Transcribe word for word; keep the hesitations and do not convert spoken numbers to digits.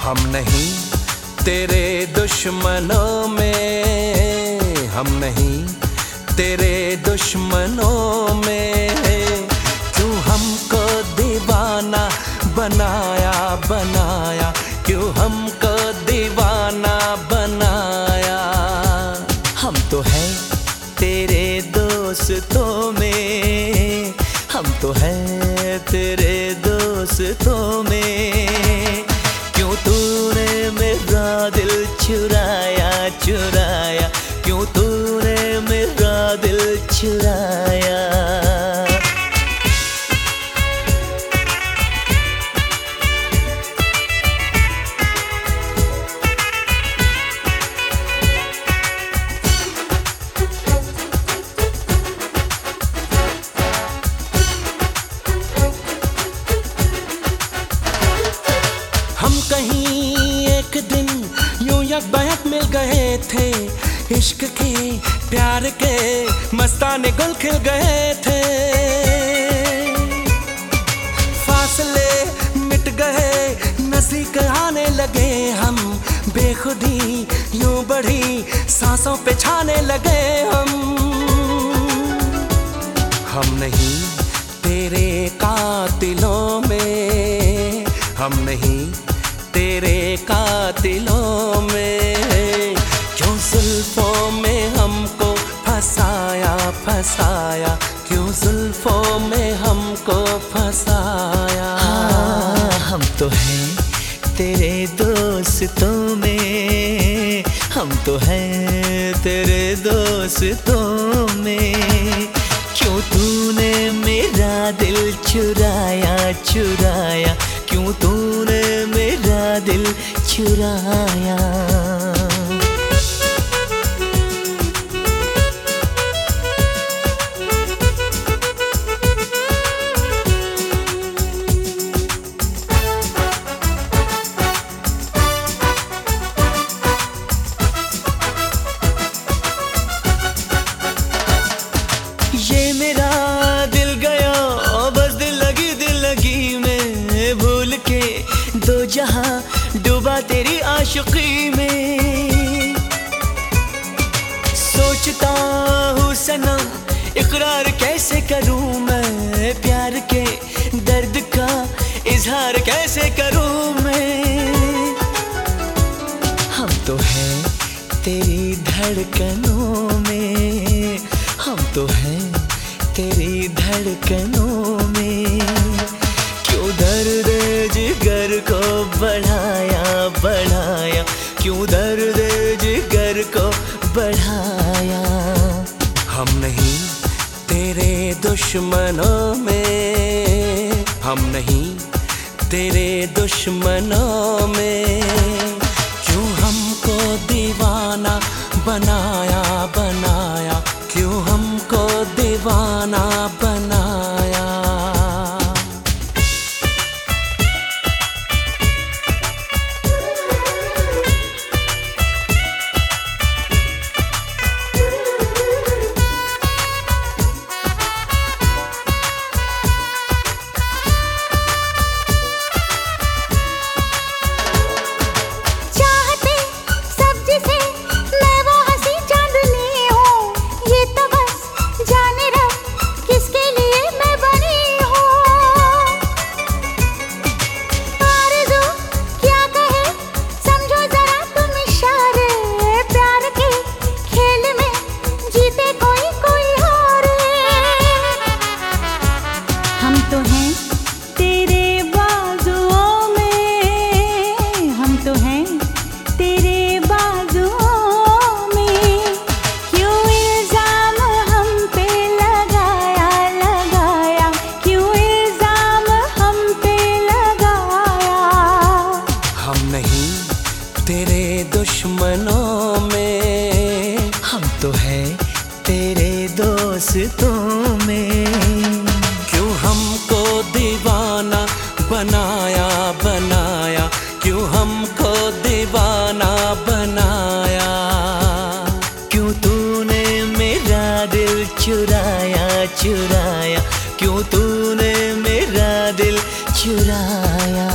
हम नहीं तेरे दुश्मनों में, हम नहीं तेरे दुश्मनों में। क्यों हमको दीवाना बनाया बनाया, क्यों हमको दीवाना बनाया। हम तो हैं तेरे दोस्तों में, हम तो हैं तेरे दोस्तों में। क्यों तूने मेरा दिल चुराया चुराया, क्यों तूने मेरा दिल चुराया। हम कहीं एक दिन यूं यकबयक मिल गए थे, इश्क के प्यार के मस्ताने गुल खिल गए थे। फासले मिट गए, नज़दीक आने लगे हम, बेखुदी यूं बढ़ी सांसों पे छाने लगे हम। हम नहीं तेरे कातिलों में, हम नहीं तेरे कातिलों में। क्यों जुल्फों में हमको फंसाया फंसाया, क्यों जुल्फों में हमको फंसाया। हाँ, हम तो हैं तेरे दोस्तों में, हम तो हैं तेरे दोस्तों में। क्यों तूने मेरा दिल चुराया चुराया, क्यों तूने मेरा दिल चुराया। ये मेरा दिल गया बस दिल लगी दिल लगी में, भूल के दो जहां डूबा तेरी आशिकी में। सोचता हूँ सनम इकरार कैसे करूँ मैं, प्यार के दर्द का इजहार कैसे करूँ मैं। हम तो हैं तेरी धड़कनों में, हम तो हैं तेरी धड़कनों में। क्यों दर्द जिगर को बढ़ाया बढ़ाया, क्यों दर्द जिगर को बढ़ाया। हम नहीं तेरे दुश्मनों में, हम नहीं तेरे दुश्मनों में। क्यों हमको दीवाना बनाया बनाया, क्यों हमको दीवाना बनाया। तेरे दुश्मनों में, हम तो हैं तेरे दोस्तों में। क्यों हमको दीवाना बनाया बनाया, क्यों हमको दीवाना बनाया। क्यों तूने मेरा दिल चुराया चुराया, क्यों तूने मेरा दिल चुराया।